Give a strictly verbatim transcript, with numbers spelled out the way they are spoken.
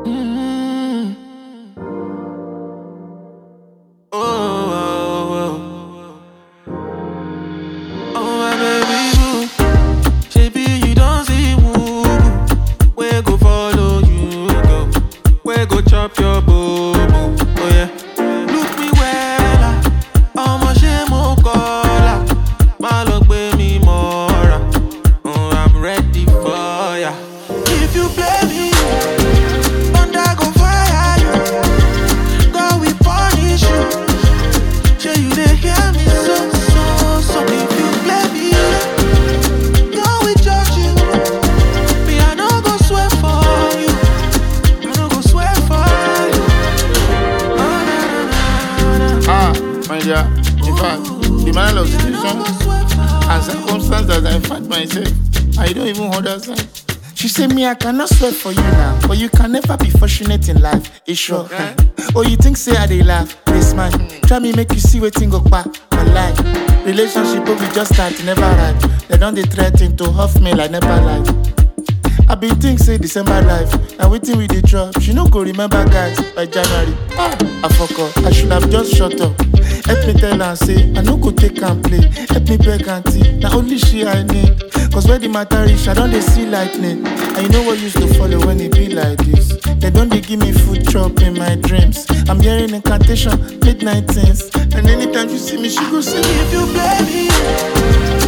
Mm. Oh, oh, oh. Oh, my baby boo. Baby, you don't see woo. Where go follow you go? Where go chop your boo? Oh yeah. Look me well, I'ma shame mo kola. Ma lo gbe mi mora. Oh, I'm ready for ya. If you play me, thunder go fire you. God will punish you. Sure you dey hear me so so so. If you play me, God will judge you. Me I no go swear for you. I no go swear for you. Oh, na, na, na, na. Ah, my dear, in fact, the man of situation and circumstances I find myself, I don't even understand. She say me, I cannot swear for you now, but you can never be fortunate in life. It's sure. Okay. Oh, you think say I dey laugh, they smile. Try me make you see wetin go pa, my life. Relationship will be just start, never right. They don't dey threaten to huff me like never like. I been think say December life, and waiting with the drop. She no go remember guys by January. Ah, I fuck up, I should have just shut up. Help me tell her say I no go take and play. Help me beg auntie, now only she I need. Cause where the matter is, I don't dey see lightning. And you know what used to follow when it be like this. They don't dey give me food chop in my dreams. I'm hearing incantation, midnight things. And anytime you see me, she go say, If you play me,